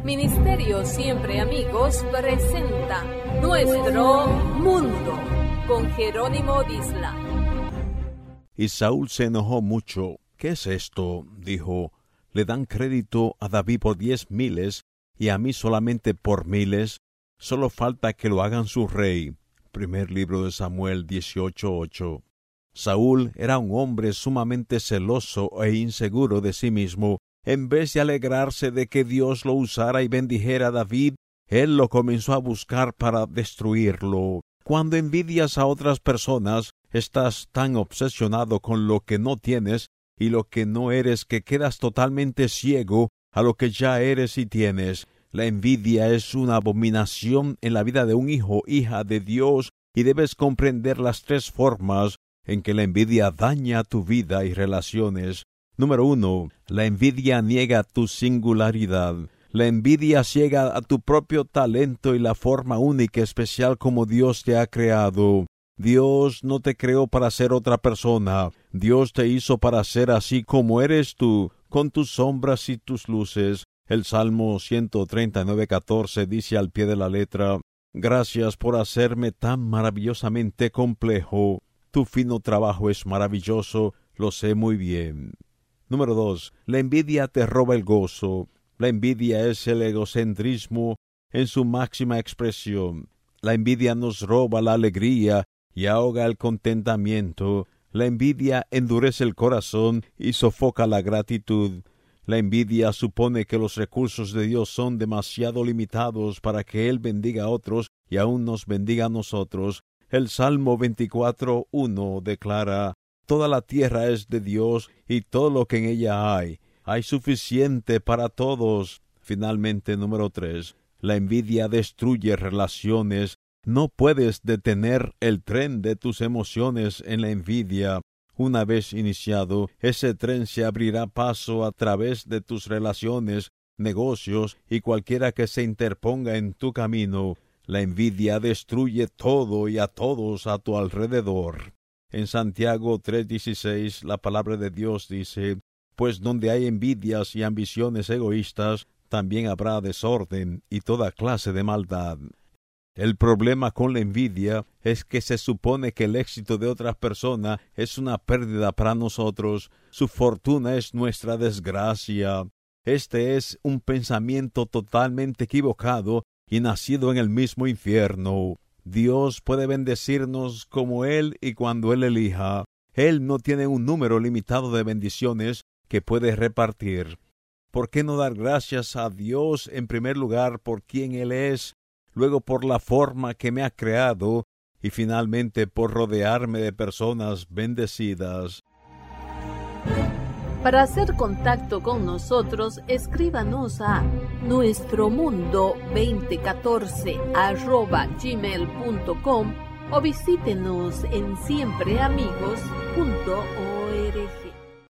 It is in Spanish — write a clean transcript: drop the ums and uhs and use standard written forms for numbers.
Ministerio Siempre Amigos presenta Nuestro Mundo con Jerónimo Disla. Y Saúl se enojó mucho. ¿Qué es esto?, dijo. ¿Le dan crédito a David por 10,000 y a mí solamente por 1,000? Solo falta que lo hagan su rey. Primer libro de Samuel 18:8. Saúl era un hombre sumamente celoso e inseguro de sí mismo. En vez de alegrarse de que Dios lo usara y bendijera a David, él lo comenzó a buscar para destruirlo. Cuando envidias a otras personas, estás tan obsesionado con lo que no tienes y lo que no eres que quedas totalmente ciego a lo que ya eres y tienes. La envidia es una abominación en la vida de un hijo, hija de Dios, y debes comprender las 3 formas en que la envidia daña tu vida y relaciones. Número 1. La envidia niega tu singularidad. La envidia ciega a tu propio talento y la forma única y especial como Dios te ha creado. Dios no te creó para ser otra persona. Dios te hizo para ser así como eres tú, con tus sombras y tus luces. El Salmo 139:14 dice al pie de la letra: Gracias por hacerme tan maravillosamente complejo. Tu fino trabajo es maravilloso, lo sé muy bien. Número 2. La envidia te roba el gozo. La envidia es el egocentrismo en su máxima expresión. La envidia nos roba la alegría y ahoga el contentamiento. La envidia endurece el corazón y sofoca la gratitud. La envidia supone que los recursos de Dios son demasiado limitados para que Él bendiga a otros y aún nos bendiga a nosotros. El Salmo 24:1 declara: Toda la tierra es de Dios y todo lo que en ella hay. Hay suficiente para todos. Finalmente, número 3. La envidia destruye relaciones. No puedes detener el tren de tus emociones en la envidia. Una vez iniciado, ese tren se abrirá paso a través de tus relaciones, negocios y cualquiera que se interponga en tu camino. La envidia destruye todo y a todos a tu alrededor. En Santiago 3:16, la palabra de Dios dice: Pues donde hay envidias y ambiciones egoístas, también habrá desorden y toda clase de maldad. El problema con la envidia es que se supone que el éxito de otra persona es una pérdida para nosotros. Su fortuna es nuestra desgracia. Este es un pensamiento totalmente equivocado y nacido en el mismo infierno. Dios puede bendecirnos como Él y cuando Él elija. Él no tiene un número limitado de bendiciones que puede repartir. ¿Por qué no dar gracias a Dios en primer lugar por quien Él es, luego por la forma que me ha creado y finalmente por rodearme de personas bendecidas? Para hacer contacto con nosotros, escríbanos a nuestromundo2014@gmail.com o visítenos en siempreamigos.org.